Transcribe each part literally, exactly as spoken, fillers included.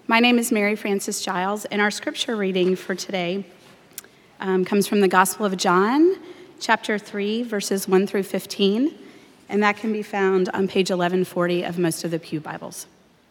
My name is Mary Frances Giles, and our scripture reading for today um, comes from the Gospel of John, chapter three, verses one through fifteen, and that can be found on page eleven forty of most of the Pew Bibles.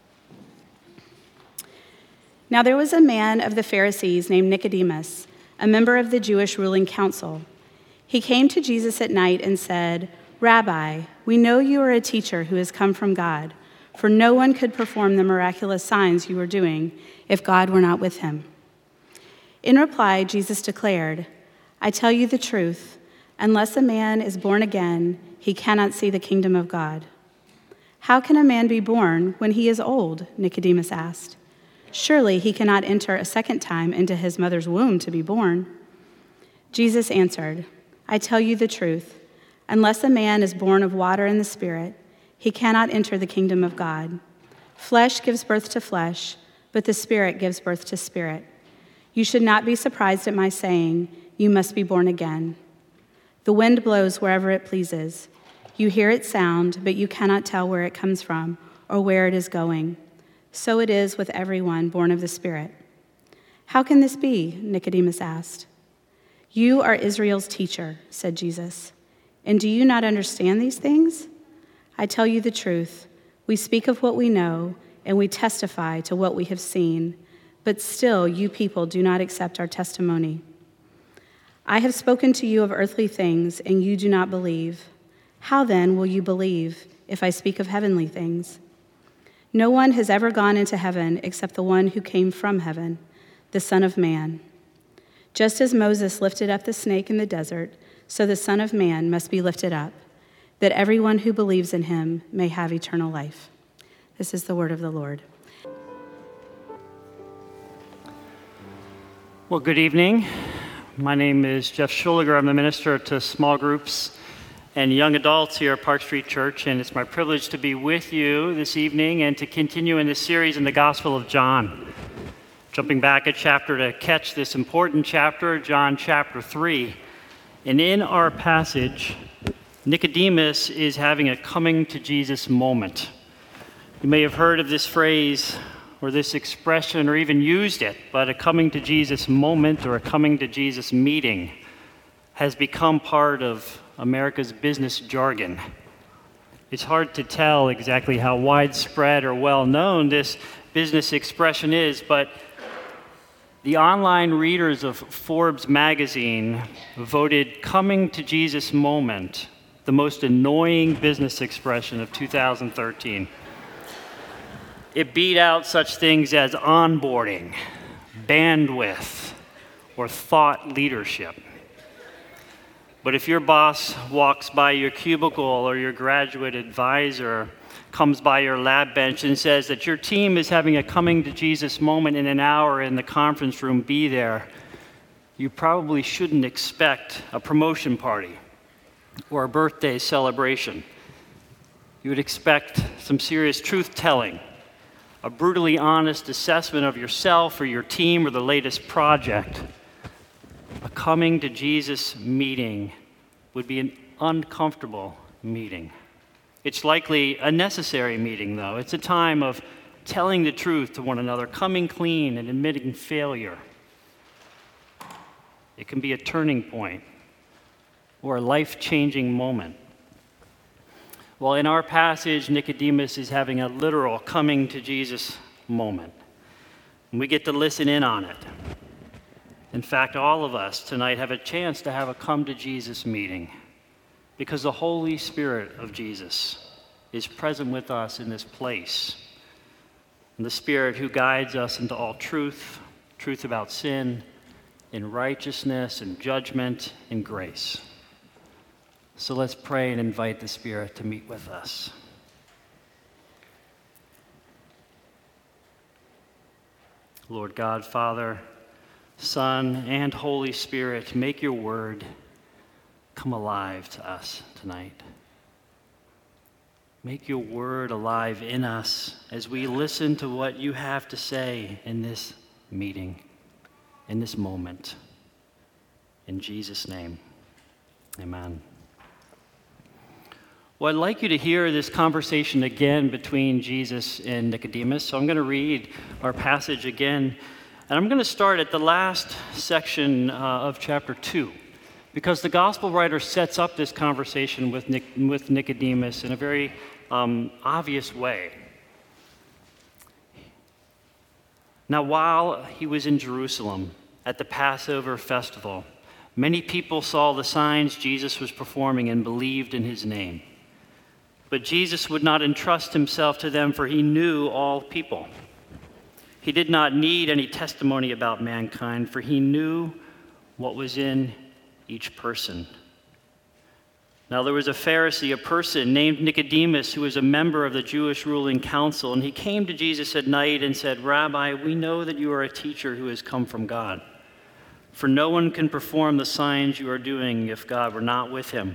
Now there was a man of the Pharisees named Nicodemus, a member of the Jewish ruling council. He came to Jesus at night and said, "Rabbi, we know you are a teacher who has come from God, for no one could perform the miraculous signs you are doing if God were not with him." In reply, Jesus declared, "I tell you the truth, unless a man is born again, he cannot see the kingdom of God." "How can a man be born when he is old?" Nicodemus asked. "Surely he cannot enter a second time into his mother's womb to be born." Jesus answered, "I tell you the truth, unless a man is born of water and the Spirit, he cannot enter the kingdom of God. Flesh gives birth to flesh, but the Spirit gives birth to spirit. You should not be surprised at my saying, 'You must be born again.' The wind blows wherever it pleases. You hear its sound, but you cannot tell where it comes from or where it is going. So it is with everyone born of the Spirit." "How can this be?" Nicodemus asked. "You are Israel's teacher," said Jesus. "And do you not understand these things? I tell you the truth. We speak of what we know, and we testify to what we have seen, but still you people do not accept our testimony. I have spoken to you of earthly things, and you do not believe. How then will you believe if I speak of heavenly things? No one has ever gone into heaven except the one who came from heaven, the Son of Man. Just as Moses lifted up the snake in the desert, so the Son of Man must be lifted up, that everyone who believes in him may have eternal life." This is the word of the Lord. Well, good evening. My name is Jeff Schuliger. I'm the minister to small groups and young adults here at Park Street Church, and it's my privilege to be with you this evening and to continue in this series in the Gospel of John. Jumping back a chapter to catch this important chapter, John chapter three. And in our passage, Nicodemus is having a coming to Jesus moment. You may have heard of this phrase or this expression or even used it, but a coming to Jesus moment or a coming to Jesus meeting has become part of America's business jargon. It's hard to tell exactly how widespread or well-known this business expression is, but the online readers of Forbes magazine voted coming to Jesus moment the most annoying business expression of two thousand thirteen. It beat out such things as onboarding, bandwidth, or thought leadership. But if your boss walks by your cubicle or your graduate advisor comes by your lab bench and says that your team is having a coming to Jesus moment in an hour in the conference room, be there, you probably shouldn't expect a promotion party or a birthday celebration. You would expect some serious truth-telling, a brutally honest assessment of yourself or your team or the latest project. A coming to Jesus meeting would be an uncomfortable meeting. It's likely a necessary meeting, though. It's a time of telling the truth to one another, coming clean and admitting failure. It can be a turning point or a life-changing moment. Well, in our passage, Nicodemus is having a literal coming to Jesus moment. And we get to listen in on it. In fact, all of us tonight have a chance to have a come to Jesus meeting because the Holy Spirit of Jesus is present with us in this place. And the Spirit who guides us into all truth, truth about sin, in righteousness and judgment and grace. So let's pray and invite the Spirit to meet with us. Lord God, Father, Son, and Holy Spirit, make your word come alive to us tonight. Make your word alive in us as we listen to what you have to say in this meeting, in this moment. In Jesus' name, amen. Well, I'd like you to hear this conversation again between Jesus and Nicodemus. So I'm going to read our passage again. And I'm going to start at the last section uh, of chapter two, because the gospel writer sets up this conversation with, Nic- with Nicodemus in a very um, obvious way. Now, while he was in Jerusalem at the Passover festival, many people saw the signs Jesus was performing and believed in his name. But Jesus would not entrust himself to them, for he knew all people. He did not need any testimony about mankind, for he knew what was in each person. Now there was a Pharisee, a person named Nicodemus, who was a member of the Jewish ruling council, and he came to Jesus at night and said, "Rabbi, we know that you are a teacher who has come from God, for no one can perform the signs you are doing if God were not with him."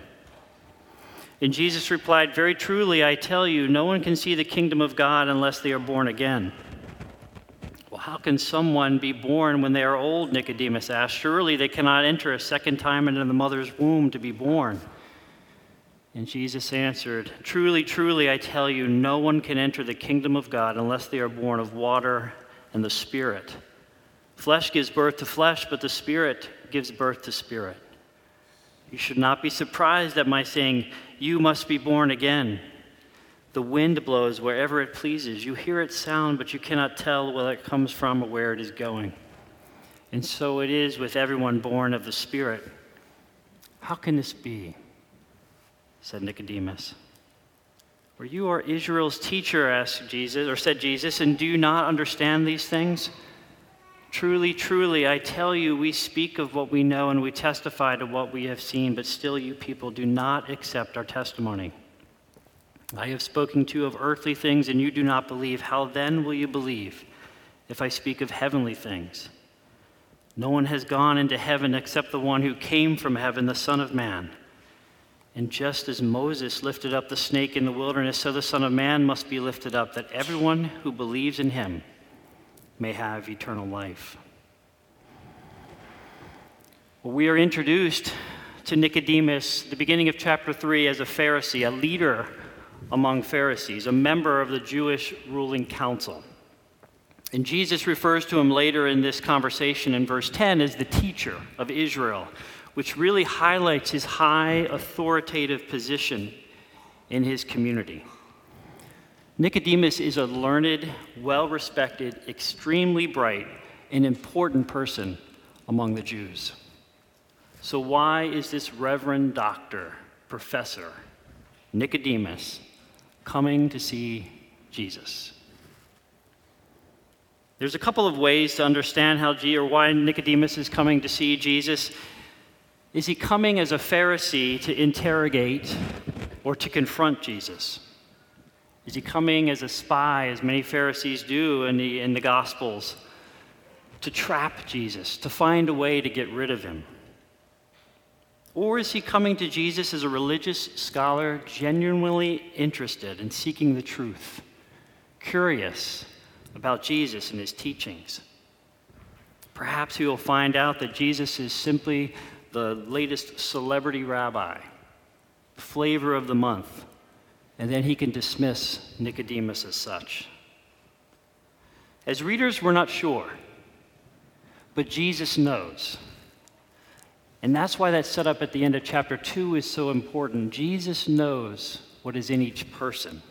And Jesus replied, "Very truly, I tell you, no one can see the kingdom of God unless they are born again." "Well, how can someone be born when they are old?" Nicodemus asked. "Surely they cannot enter a second time into the mother's womb to be born." And Jesus answered, "Truly, truly, I tell you, no one can enter the kingdom of God unless they are born of water and the Spirit. Flesh gives birth to flesh, but the Spirit gives birth to spirit. You should not be surprised at my saying, 'You must be born again.' The wind blows wherever it pleases. You hear its sound, but you cannot tell where it comes from or where it is going. And so it is with everyone born of the Spirit." "How can this be?" said Nicodemus. "For you are Israel's teacher," asked Jesus, or said Jesus, "and do you not understand these things? Truly, truly, I tell you, we speak of what we know and we testify to what we have seen, but still you people do not accept our testimony. I have spoken to you of earthly things and you do not believe. How then will you believe if I speak of heavenly things? No one has gone into heaven except the one who came from heaven, the Son of Man. And just as Moses lifted up the snake in the wilderness, so the Son of Man must be lifted up, that everyone who believes in him may have eternal life." Well, we are introduced to Nicodemus, the beginning of chapter three, as a Pharisee, a leader among Pharisees, a member of the Jewish ruling council. And Jesus refers to him later in this conversation in verse ten as the teacher of Israel, which really highlights his high authoritative position in his community. Nicodemus is a learned, well-respected, extremely bright, and important person among the Jews. So why is this Reverend Doctor, Professor Nicodemus coming to see Jesus? There's a couple of ways to understand how G or why Nicodemus is coming to see Jesus. Is he coming as a Pharisee to interrogate or to confront Jesus? Is he coming as a spy, as many Pharisees do in the, in the Gospels, to trap Jesus, to find a way to get rid of him? Or is he coming to Jesus as a religious scholar, genuinely interested in seeking the truth, curious about Jesus and his teachings? Perhaps he will find out that Jesus is simply the latest celebrity rabbi, flavor of the month, and then he can dismiss Nicodemus as such. As readers, we're not sure, but Jesus knows. And that's why that setup at the end of chapter two is so important. Jesus knows what is in each person.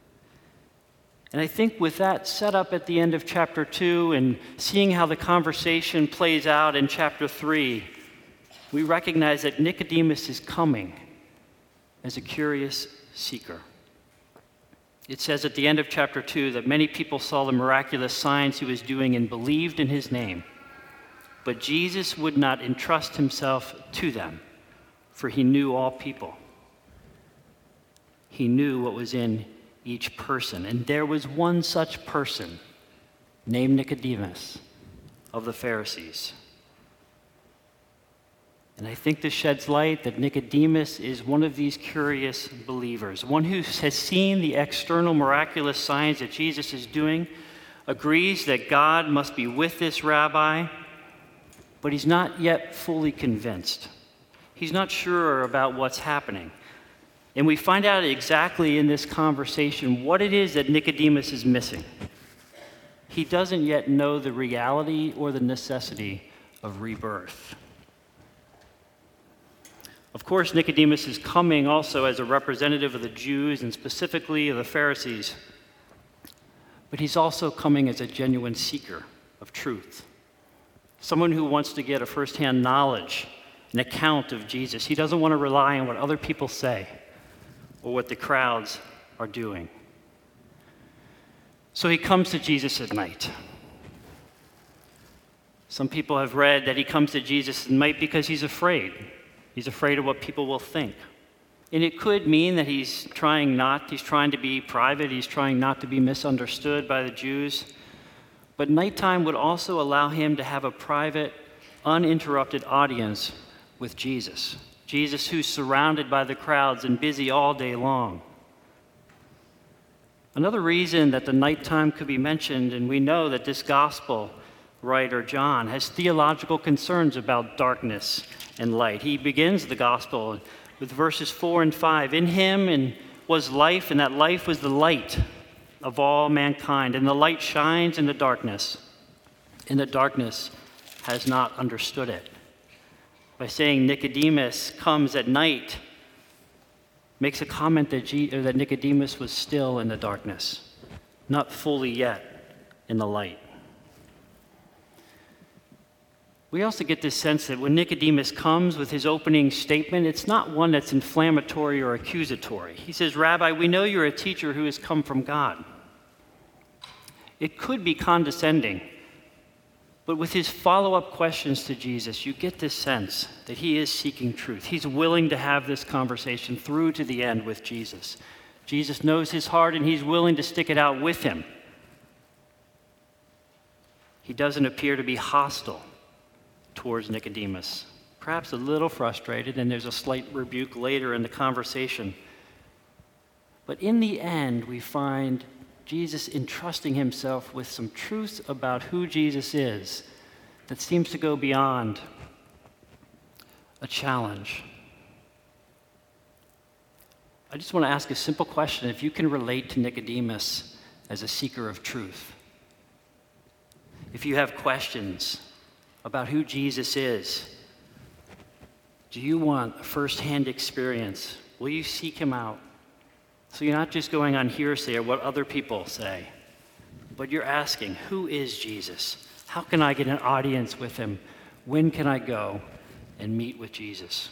And I think with that setup at the end of chapter two and seeing how the conversation plays out in chapter three, we recognize that Nicodemus is coming as a curious seeker. It says at the end of chapter two that many people saw the miraculous signs he was doing and believed in his name. But Jesus would not entrust himself to them, for he knew all people. He knew what was in each person. And there was one such person named Nicodemus of the Pharisees. And I think this sheds light that Nicodemus is one of these curious believers, one who has seen the external miraculous signs that Jesus is doing, agrees that God must be with this rabbi, but he's not yet fully convinced. He's not sure about what's happening. And we find out exactly in this conversation what it is that Nicodemus is missing. He doesn't yet know the reality or the necessity of rebirth. Of course, Nicodemus is coming also as a representative of the Jews and specifically of the Pharisees, but he's also coming as a genuine seeker of truth, someone who wants to get a firsthand knowledge, an account of Jesus. He doesn't want to rely on what other people say or what the crowds are doing. So he comes to Jesus at night. Some people have read that he comes to Jesus at night because he's afraid. He's afraid of what people will think. And it could mean that he's trying not, he's trying to be private, he's trying not to be misunderstood by the Jews. But nighttime would also allow him to have a private, uninterrupted audience with Jesus. Jesus who's surrounded by the crowds and busy all day long. Another reason that the nighttime could be mentioned, and we know that this gospel writer, John, has theological concerns about darkness and light. He begins the gospel with verses four and five. In him and was life, and that life was the light of all mankind. And the light shines in the darkness, and the darkness has not understood it. By saying Nicodemus comes at night, makes a comment that, G- or that Nicodemus was still in the darkness, not fully yet in the light. We also get this sense that when Nicodemus comes with his opening statement, it's not one that's inflammatory or accusatory. He says, "Rabbi, we know you're a teacher who has come from God." It could be condescending, but with his follow-up questions to Jesus, you get this sense that he is seeking truth. He's willing to have this conversation through to the end with Jesus. Jesus knows his heart, and he's willing to stick it out with him. He doesn't appear to be hostile towards Nicodemus, perhaps a little frustrated, and there's a slight rebuke later in the conversation. But in the end, we find Jesus entrusting himself with some truths about who Jesus is that seems to go beyond a challenge. I just want to ask a simple question. If you can relate to Nicodemus as a seeker of truth, if you have questions about who Jesus is, do you want a firsthand experience? Will you seek him out? So you're not just going on hearsay or what other people say, but you're asking, who is Jesus? How can I get an audience with him? When can I go and meet with Jesus?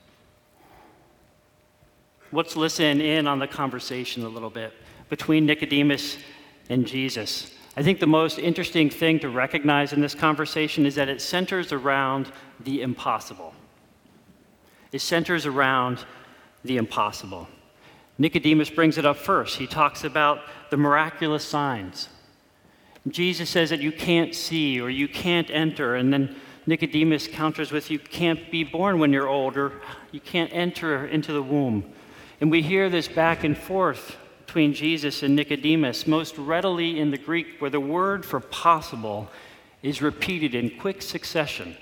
Let's listen in on the conversation a little bit between Nicodemus and Jesus. I think the most interesting thing to recognize in this conversation is that it centers around the impossible. It centers around the impossible. Nicodemus brings it up first. He talks about the miraculous signs. Jesus says that you can't see or you can't enter, and then Nicodemus counters with, you can't be born when you're older, you can't enter into the womb. And we hear this back and forth between Jesus and Nicodemus, most readily in the Greek, where the word for possible is repeated in quick succession.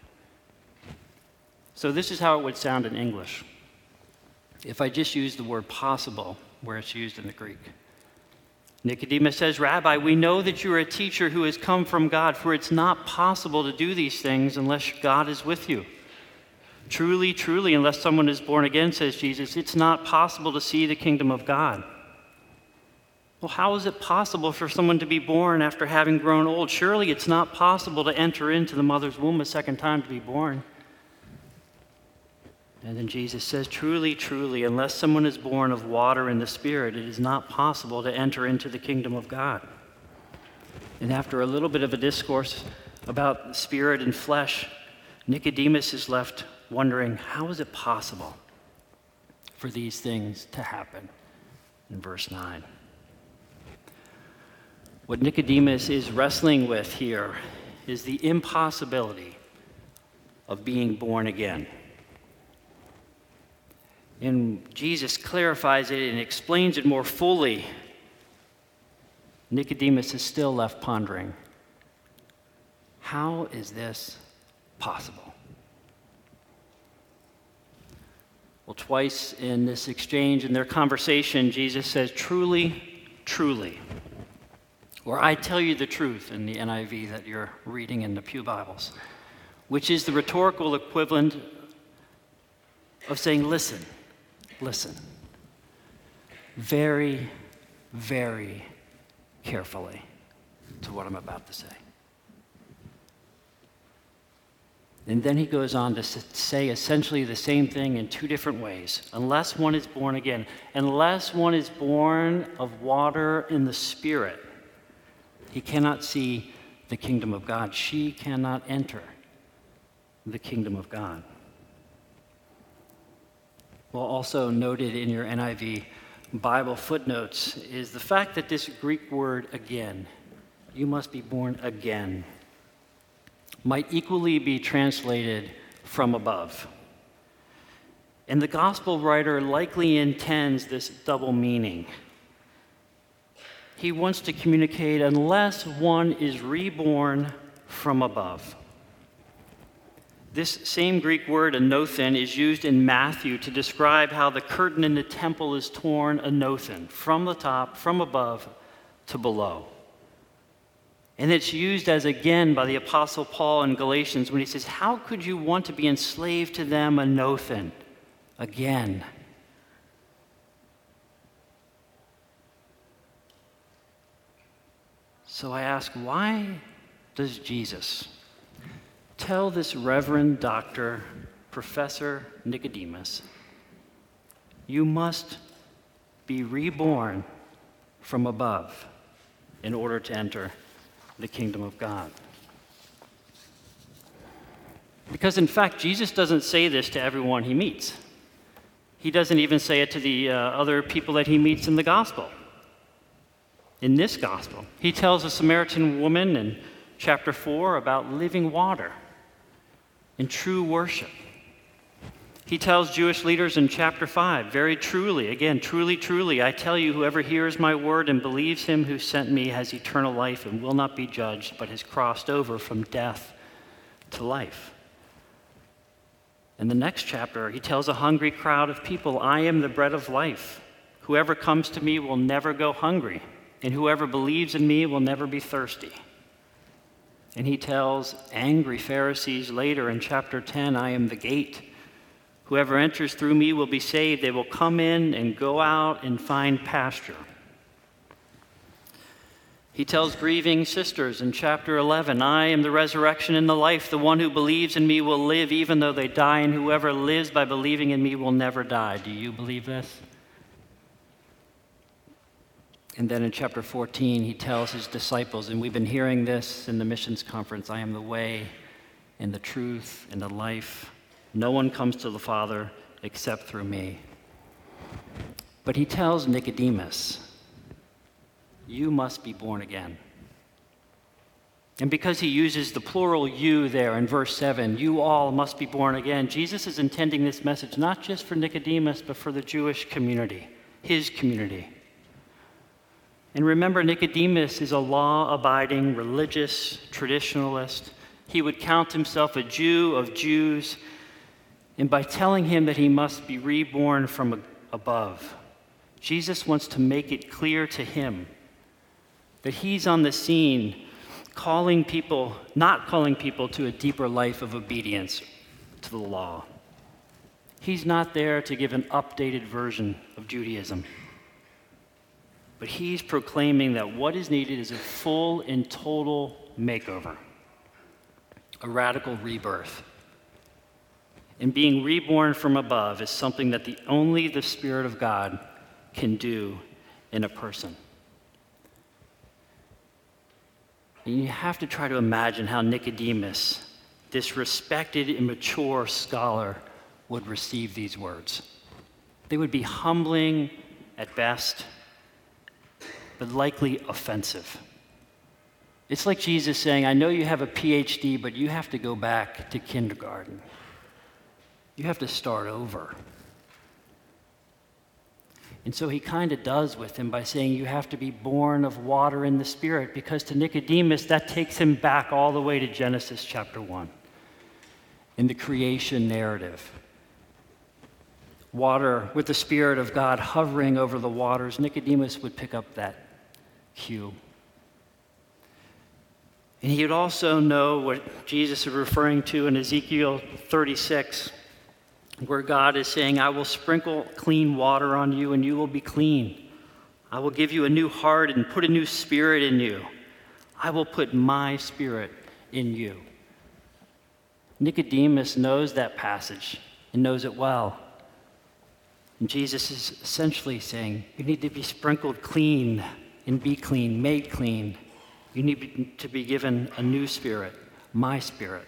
So this is how it would sound in English if I just use the word possible where it's used in the Greek. Nicodemus says, "Rabbi, we know that you are a teacher who has come from God, for it's not possible to do these things unless God is with you. Truly, truly, unless someone is born again," says Jesus, "it's not possible to see the kingdom of God." Well, how is it possible for someone to be born after having grown old? Surely it's not possible to enter into the mother's womb a second time to be born. And then Jesus says, "Truly, truly, unless someone is born of water and the Spirit, it is not possible to enter into the kingdom of God." And after a little bit of a discourse about spirit and flesh, Nicodemus is left wondering, how is it possible for these things to happen? In verse nine. What Nicodemus is wrestling with here is the impossibility of being born again. And Jesus clarifies it and explains it more fully. Nicodemus is still left pondering, how is this possible? Well, twice in this exchange, in their conversation, Jesus says, truly, truly. Or I tell you the truth in the N I V that you're reading in the Pew Bibles, which is the rhetorical equivalent of saying, listen, listen, very, very carefully to what I'm about to say. And then he goes on to say essentially the same thing in two different ways. Unless one is born again, unless one is born of water and the Spirit, he cannot see the kingdom of God. She cannot enter the kingdom of God. Well, also noted in your N I V Bible footnotes is the fact that this Greek word again, you must be born again, might equally be translated from above. And the gospel writer likely intends this double meaning. He wants to communicate unless one is reborn from above. This same Greek word, anothen, is used in Matthew to describe how the curtain in the temple is torn anothen, from the top, from above to below. And it's used as again by the Apostle Paul in Galatians when he says, how could you want to be enslaved to them anothen? Again. So I ask, why does Jesus tell this Reverend Doctor Professor Nicodemus, you must be reborn from above in order to enter the kingdom of God? Because in fact, Jesus doesn't say this to everyone he meets. He doesn't even say it to the uh, other people that he meets in the gospel. In this gospel, he tells a Samaritan woman in chapter four about living water and true worship. He tells Jewish leaders in chapter five, very truly, again, truly, truly, I tell you, whoever hears my word and believes him who sent me has eternal life and will not be judged, but has crossed over from death to life. In the next chapter, he tells a hungry crowd of people, I am the bread of life. Whoever comes to me will never go hungry, and whoever believes in me will never be thirsty. And he tells angry Pharisees later in chapter ten, I am the gate. Whoever enters through me will be saved. They will come in and go out and find pasture. He tells grieving sisters in chapter eleven, I am the resurrection and the life. The one who believes in me will live even though they die, and whoever lives by believing in me will never die. Do you believe this? And then in chapter fourteen, he tells his disciples, and we've been hearing this in the missions conference, I am the way and the truth and the life. No one comes to the Father except through me. But he tells Nicodemus, you must be born again. And because he uses the plural you there in verse seven, you all must be born again, Jesus is intending this message not just for Nicodemus, but for the Jewish community, his community. And remember, Nicodemus is a law-abiding, religious traditionalist. He would count himself a Jew of Jews. And by telling him that he must be reborn from above, Jesus wants to make it clear to him that he's on the scene calling people, not calling people to a deeper life of obedience to the law. He's not there to give an updated version of Judaism. But he's proclaiming that what is needed is a full and total makeover, a radical rebirth. And being reborn from above is something that the, only the Spirit of God can do in a person. And you have to try to imagine how Nicodemus, this respected and mature scholar, would receive these words. They would be humbling at best, but likely offensive. It's like Jesus saying, I know you have a P H D, but you have to go back to kindergarten. You have to start over. And so he kind of does with him by saying you have to be born of water and the Spirit, because to Nicodemus, that takes him back all the way to Genesis chapter one in the creation narrative. water, with the Spirit of God hovering over the waters, Nicodemus would pick up that cue. And he would also know what Jesus is referring to in Ezekiel thirty-six, where God is saying, I will sprinkle clean water on you and you will be clean. I will give you a new heart and put a new spirit in you. I will put my spirit in you. Nicodemus knows that passage and knows it well. And Jesus is essentially saying, you need to be sprinkled clean and be clean, made clean. You need to be given a new spirit, my spirit.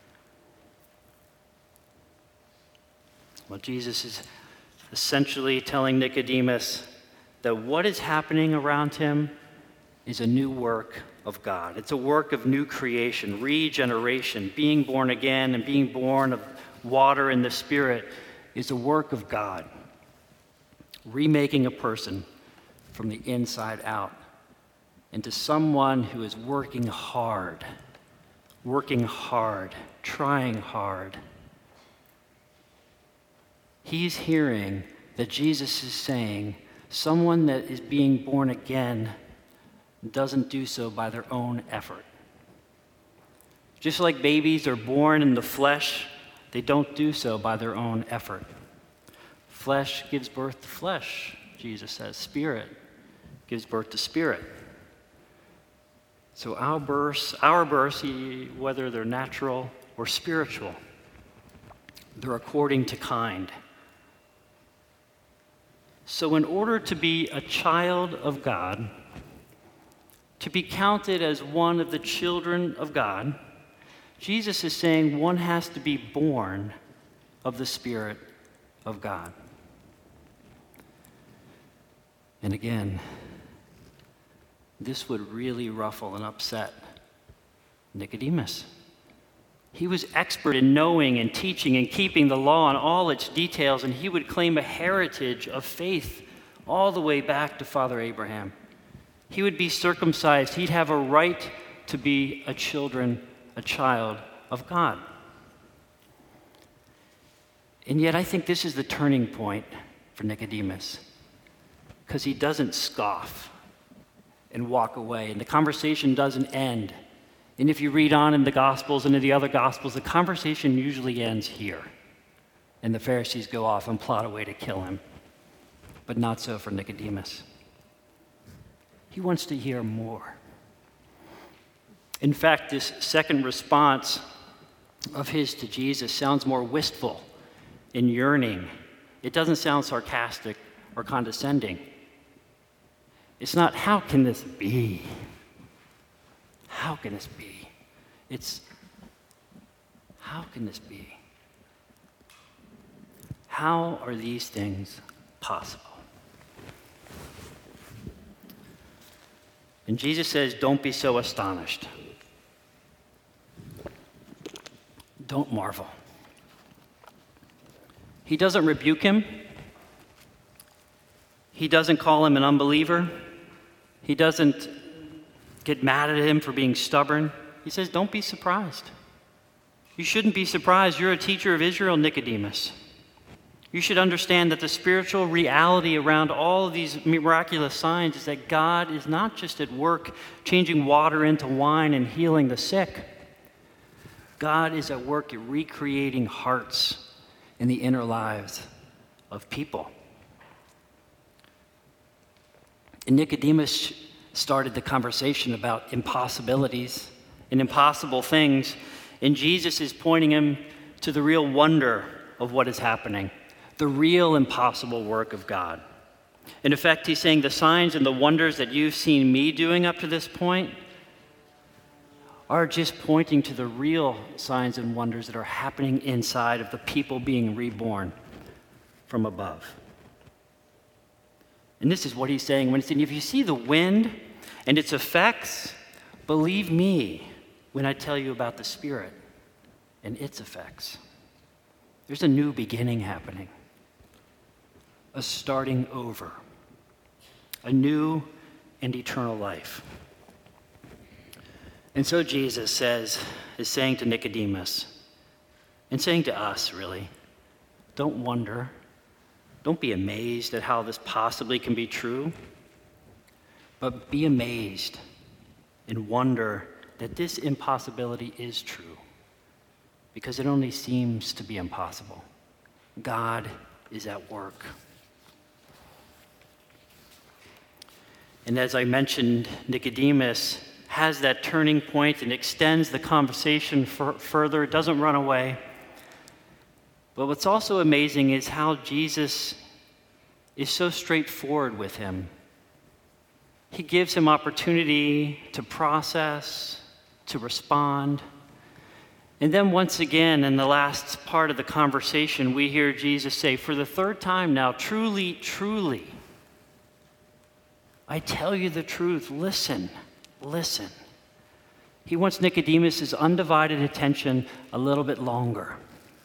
Well, Jesus is essentially telling Nicodemus that what is happening around him is a new work of God. It's a work of new creation, regeneration, being born again and being born of water and the Spirit is a work of God. Remaking a person from the inside out into someone who is working hard, working hard, trying hard. He's hearing that Jesus is saying, someone that is being born again doesn't do so by their own effort. Just like babies are born in the flesh, they don't do so by their own effort. Flesh gives birth to flesh, Jesus says. Spirit gives birth to spirit. So our births, our births, whether they're natural or spiritual, they're according to kind. So in order to be a child of God, to be counted as one of the children of God, Jesus is saying one has to be born of the Spirit of God. And again, this would really ruffle and upset Nicodemus. He was expert in knowing and teaching and keeping the law in all its details, and he would claim a heritage of faith all the way back to Father Abraham. He would be circumcised. He'd have a right to be a children, a child of God. And yet I think this is the turning point for Nicodemus, because he doesn't scoff and walk away, and the conversation doesn't end. And if you read on in the Gospels and in the other Gospels, the conversation usually ends here. And the Pharisees go off and plot a way to kill him. But not so for Nicodemus. He wants to hear more. In fact, this second response of his to Jesus sounds more wistful and yearning. It doesn't sound sarcastic or condescending. It's not, how can this be? How can this be? It's, how can this be? How are these things possible? And Jesus says, don't be so astonished. Don't marvel. He doesn't rebuke him. He doesn't call him an unbeliever. He doesn't get mad at him for being stubborn. He says, don't be surprised. You shouldn't be surprised. You're a teacher of Israel, Nicodemus. You should understand that the spiritual reality around all of these miraculous signs is that God is not just at work changing water into wine and healing the sick. God is at work at recreating hearts in the inner lives of people. And Nicodemus started the conversation about impossibilities and impossible things, and Jesus is pointing him to the real wonder of what is happening, the real impossible work of God. In effect, he's saying the signs and the wonders that you've seen me doing up to this point are just pointing to the real signs and wonders that are happening inside of the people being reborn from above. And this is what he's saying when he's saying, if you see the wind and its effects, believe me when I tell you about the Spirit and its effects. There's a new beginning happening, a starting over, a new and eternal life. And so Jesus says, is saying to Nicodemus, and saying to us really, don't wonder, Don't be amazed at how this possibly can be true, but be amazed and wonder that this impossibility is true, because it only seems to be impossible. God is at work. And as I mentioned, Nicodemus has that turning point and extends the conversation f- further. It doesn't run away. But what's also amazing is how Jesus is so straightforward with him. He gives him opportunity to process, to respond. And then once again, in the last part of the conversation, we hear Jesus say, for the third time now, truly, truly, I tell you the truth. Listen, listen. He wants Nicodemus' undivided attention a little bit longer.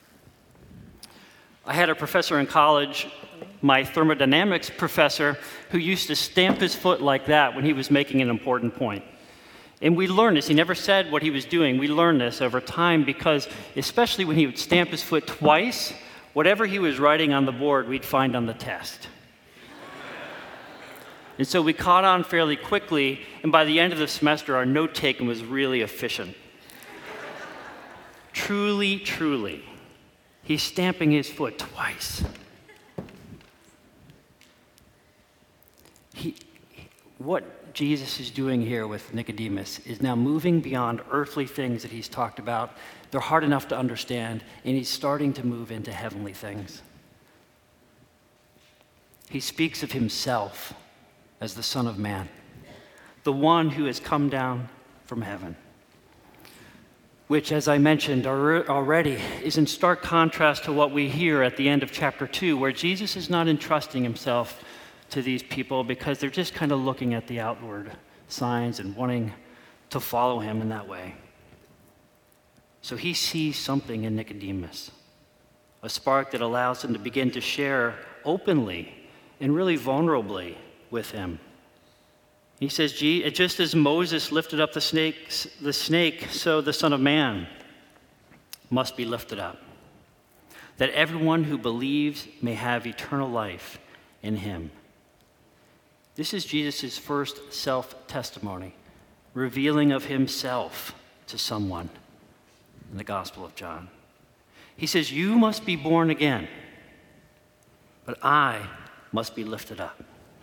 I had a professor in college, my thermodynamics professor, who used to stamp his foot like that when he was making an important point. And we learned this. He never said what he was doing. We learned this over time because, especially when he would stamp his foot twice, whatever he was writing on the board, we'd find on the test. And so we caught on fairly quickly, and by the end of the semester, our note-taking was really efficient. Truly, truly, he's stamping his foot twice. He, what Jesus is doing here with Nicodemus is now moving beyond earthly things that he's talked about. They're hard enough to understand, and he's starting to move into heavenly things. He speaks of himself as the Son of Man, the one who has come down from heaven, which, as I mentioned already, is in stark contrast to what we hear at the end of chapter two, where Jesus is not entrusting himself to these people because they're just kind of looking at the outward signs and wanting to follow him in that way. So he sees something in Nicodemus, a spark that allows him to begin to share openly and really vulnerably with him. He says, just as Moses lifted up the snake, the snake, so the Son of Man must be lifted up, that everyone who believes may have eternal life in him. This is Jesus' first self-testimony, revealing of himself to someone in the Gospel of John. He says, you must be born again, but I must be lifted up.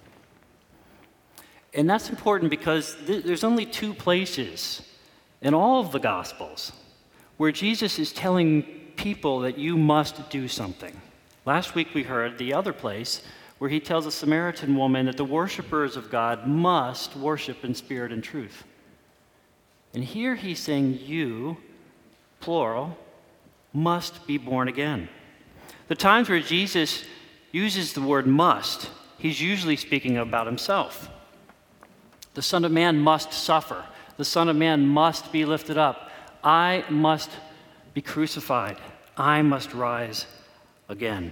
And that's important because th- there's only two places in all of the Gospels where Jesus is telling people that you must do something. Last week we heard the other place where he tells a Samaritan woman that the worshipers of God must worship in spirit and truth. And here he's saying you, plural, must be born again. The times where Jesus uses the word must, he's usually speaking about himself. The Son of Man must suffer. The Son of Man must be lifted up. I must be crucified. I must rise again.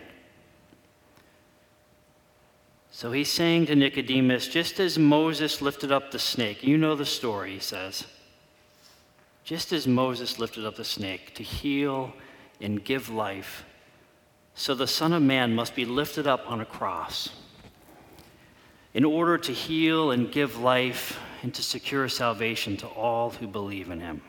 So he's saying to Nicodemus, just as Moses lifted up the snake, you know the story, he says. Just as Moses lifted up the snake to heal and give life, so the Son of Man must be lifted up on a cross in order to heal and give life and to secure salvation to all who believe in him.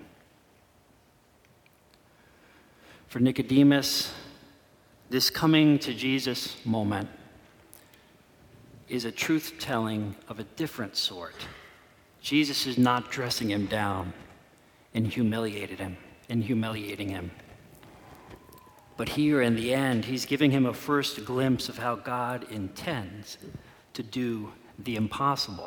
For Nicodemus, this coming to Jesus moment is a truth-telling of a different sort. Jesus is not dressing him down and humiliated him and humiliating him. But here in the end, he's giving him a first glimpse of how God intends to do the impossible.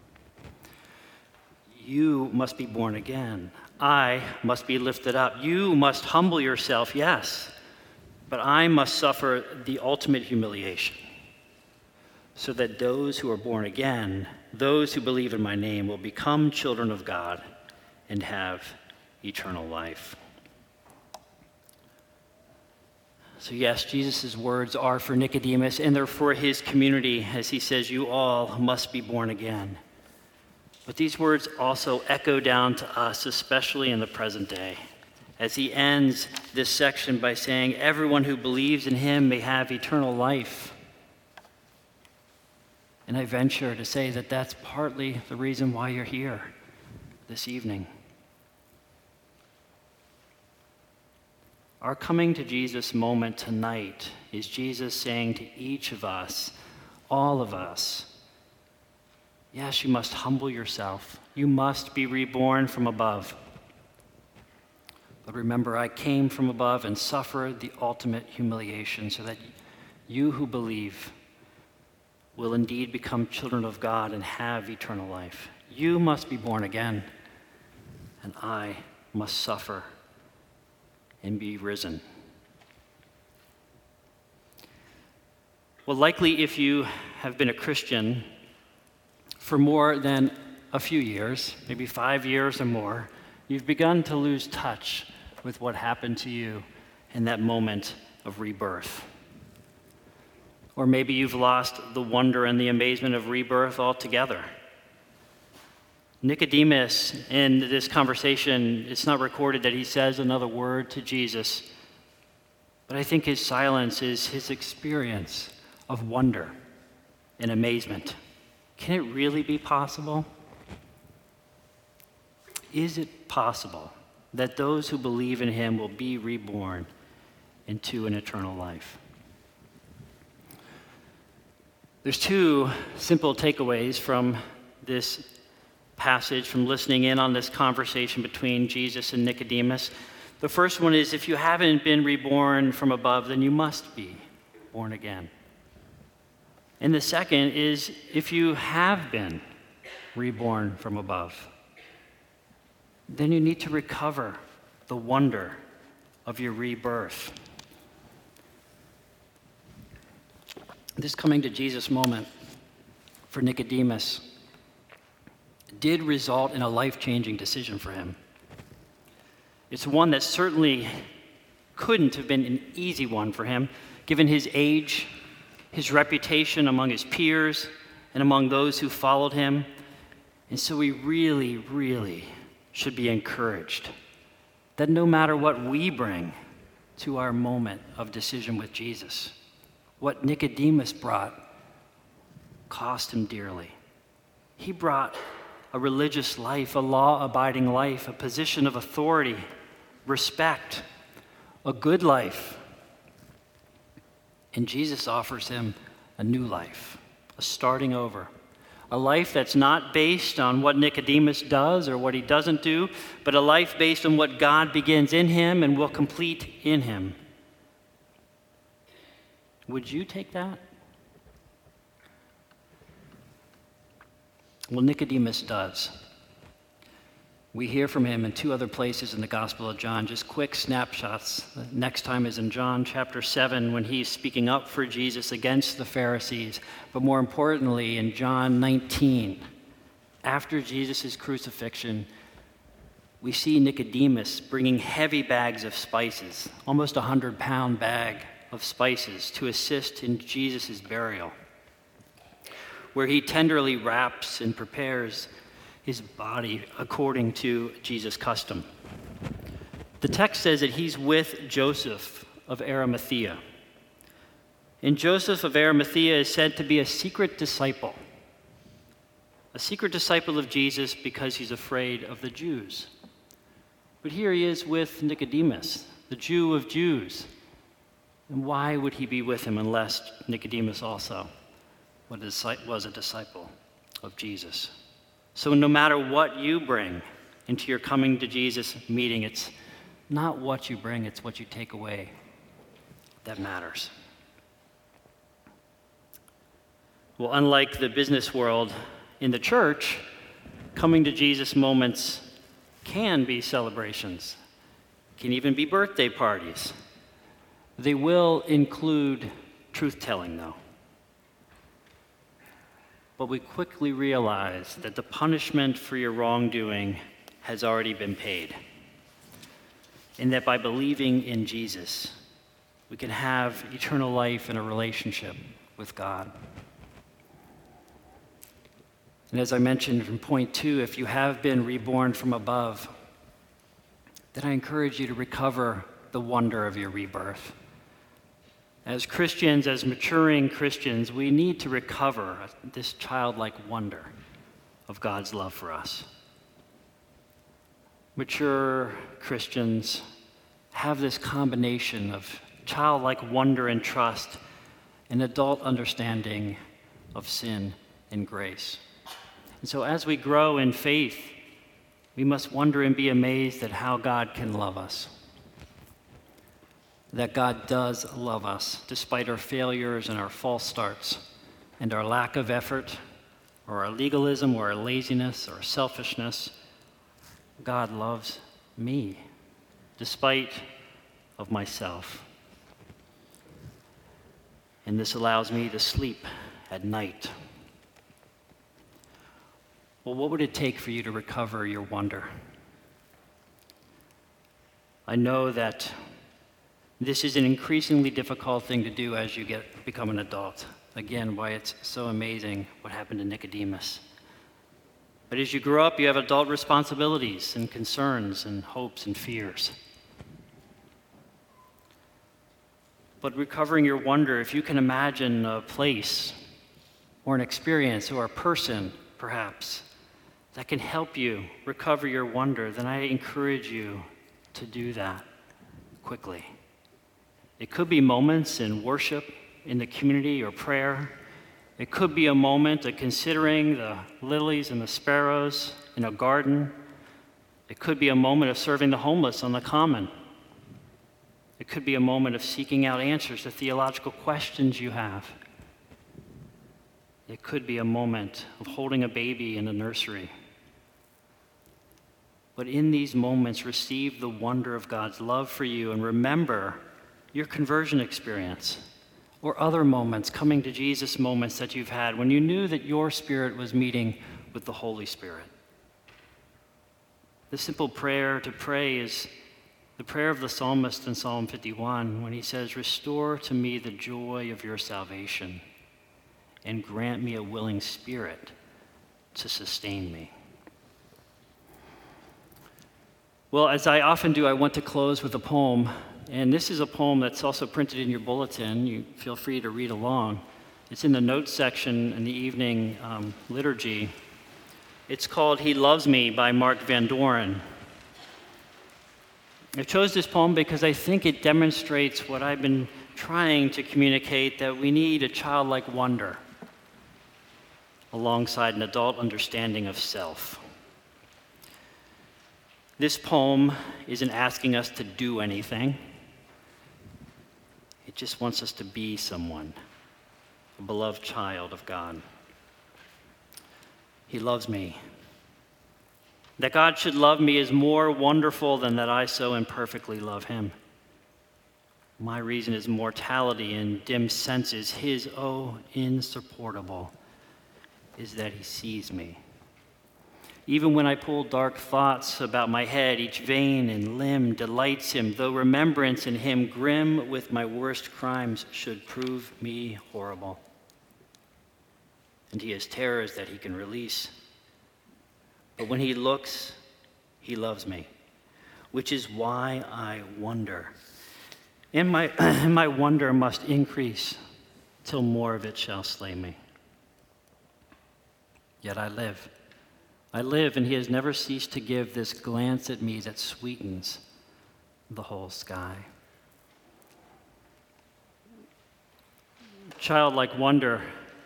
You must be born again. I must be lifted up. You must humble yourself, yes, but I must suffer the ultimate humiliation so that those who are born again, those who believe in my name, will become children of God and have eternal life. So yes, Jesus' words are for Nicodemus, and they're for his community, as he says, you all must be born again. But these words also echo down to us, especially in the present day, as he ends this section by saying, everyone who believes in him may have eternal life. And I venture to say that that's partly the reason why you're here this evening. Our coming to Jesus moment tonight is Jesus saying to each of us, all of us, yes, you must humble yourself. You must be reborn from above. But remember, I came from above and suffered the ultimate humiliation so that you who believe will indeed become children of God and have eternal life. You must be born again, and I must suffer and be risen. Well, likely if you have been a Christian for more than a few years, maybe five years or more, you've begun to lose touch with what happened to you in that moment of rebirth. Or maybe you've lost the wonder and the amazement of rebirth altogether. Nicodemus, in this conversation, it's not recorded that he says another word to Jesus, but I think his silence is his experience of wonder and amazement. Can it really be possible? Is it possible that those who believe in him will be reborn into an eternal life? There's two simple takeaways from this passage, from listening in on this conversation between Jesus and Nicodemus. The first one is, if you haven't been reborn from above, then you must be born again. And the second is, if you have been reborn from above, then you need to recover the wonder of your rebirth. This coming to Jesus moment for Nicodemus did result in a life-changing decision for him. It's one that certainly couldn't have been an easy one for him, given his age, his reputation among his peers, and among those who followed him. And so we really, really should be encouraged that no matter what we bring to our moment of decision with Jesus, what Nicodemus brought cost him dearly. He brought a religious life, a law-abiding life, a position of authority, respect, a good life. And Jesus offers him a new life, a starting over, a life that's not based on what Nicodemus does or what he doesn't do, but a life based on what God begins in him and will complete in him. Would you take that? Well, Nicodemus does. We hear from him in two other places in the Gospel of John, just quick snapshots. The next time is in John chapter seven, when he's speaking up for Jesus against the Pharisees. But more importantly, in John nineteen, after Jesus' crucifixion, we see Nicodemus bringing heavy bags of spices, almost a hundred-pound bag of spices, to assist in Jesus' burial, where he tenderly wraps and prepares his body according to Jesus' custom. The text says that he's with Joseph of Arimathea. And Joseph of Arimathea is said to be a secret disciple, a secret disciple of Jesus because he's afraid of the Jews. But here he is with Nicodemus, the Jew of Jews. And why would he be with him unless Nicodemus also was a disciple of Jesus? So no matter what you bring into your coming to Jesus meeting, it's not what you bring, it's what you take away that matters. Well, unlike the business world, in the church, coming to Jesus moments can be celebrations, can even be birthday parties. They will include truth-telling, though. But we quickly realize that the punishment for your wrongdoing has already been paid. And that by believing in Jesus, we can have eternal life and a relationship with God. And as I mentioned from point two, if you have been reborn from above, then I encourage you to recover the wonder of your rebirth. As Christians, as maturing Christians, we need to recover this childlike wonder of God's love for us. Mature Christians have this combination of childlike wonder and trust and adult understanding of sin and grace. And so as we grow in faith, we must wonder and be amazed at how God can love us. That God does love us despite our failures and our false starts and our lack of effort or our legalism or our laziness or our selfishness. God loves me despite of myself. And this allows me to sleep at night. Well, what would it take for you to recover your wonder? I know that this is an increasingly difficult thing to do as you get become an adult. Again, why it's so amazing what happened to Nicodemus. But as you grow up, you have adult responsibilities and concerns and hopes and fears. But recovering your wonder, if you can imagine a place or an experience or a person, perhaps, that can help you recover your wonder, then I encourage you to do that quickly. It could be moments in worship, in the community, or prayer. It could be a moment of considering the lilies and the sparrows in a garden. It could be a moment of serving the homeless on the common. It could be a moment of seeking out answers to theological questions you have. It could be a moment of holding a baby in the nursery. But in these moments, receive the wonder of God's love for you and remember your conversion experience or other moments, coming to Jesus moments that you've had when you knew that your spirit was meeting with the Holy Spirit. The simple prayer to pray is the prayer of the psalmist in Psalm fifty-one when he says, "Restore to me the joy of your salvation and grant me a willing spirit to sustain me." Well, as I often do, I want to close with a poem. And this is a poem that's also printed in your bulletin. You feel free to read along. It's in the notes section in the evening um, liturgy. It's called "He Loves Me" by Mark Van Doren. I chose this poem because I think it demonstrates what I've been trying to communicate, that we need a childlike wonder alongside an adult understanding of self. This poem isn't asking us to do anything. It just wants us to be someone, a beloved child of God. He loves me. That God should love me is more wonderful than that I so imperfectly love him. My reason is mortality and dim senses. His, oh, insupportable, is that he sees me. Even when I pull dark thoughts about my head, each vein and limb delights him, though remembrance in him, grim with my worst crimes, should prove me horrible. And he has terrors that he can release. But when he looks, he loves me, which is why I wonder. And my, my wonder must increase till more of it shall slay me. Yet I live. I live, and he has never ceased to give this glance at me that sweetens the whole sky. Childlike wonder,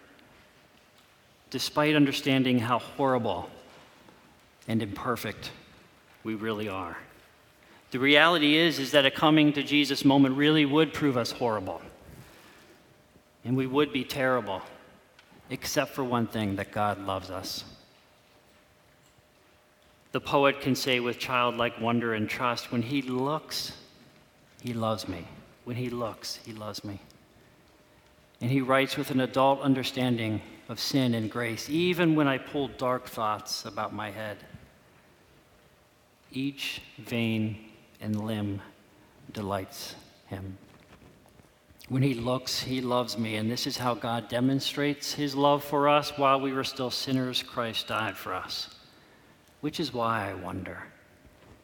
despite understanding how horrible and imperfect we really are. The reality is, is that a coming to Jesus moment really would prove us horrible. And we would be terrible, except for one thing, that God loves us. The poet can say with childlike wonder and trust, when he looks, he loves me. When he looks, he loves me. And he writes with an adult understanding of sin and grace, even when I pull dark thoughts about my head. Each vein and limb delights him. When he looks, he loves me. And this is how God demonstrates his love for us. While we were still sinners, Christ died for us. Which is why I wonder.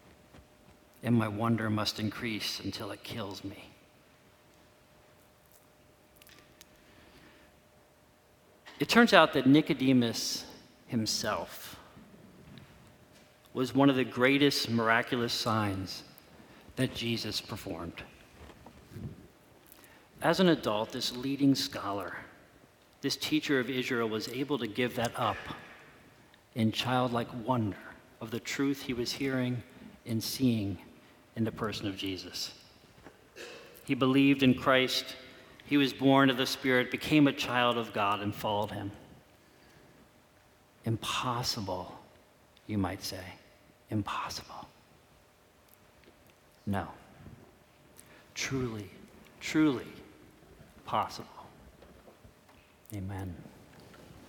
And my wonder must increase until it kills me. It turns out that Nicodemus himself was one of the greatest miraculous signs that Jesus performed. As an adult, this leading scholar, this teacher of Israel, was able to give that up in childlike wonder of the truth he was hearing and seeing in the person of Jesus. He believed in Christ. He was born of the Spirit, became a child of God, and followed him. Impossible, you might say. Impossible. No. Truly, truly possible. Amen.